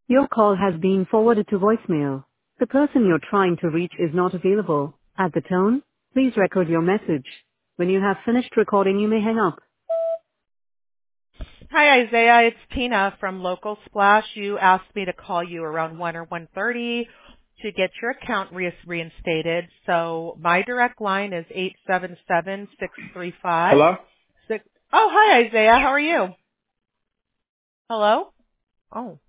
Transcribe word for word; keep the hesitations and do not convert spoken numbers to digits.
Your call has been forwarded to voicemail. The person you're trying to reach is not available. At the tone, please record your message. When you have finished recording, you may hang up. Hi, Isaiah. It's Tina from Local Splash. You asked me to call you around one or one thirty to get your account re- reinstated. So my direct line is eight seven seven, six three five, Hello? six. Oh, hi, Isaiah. How are you? Hello? Oh.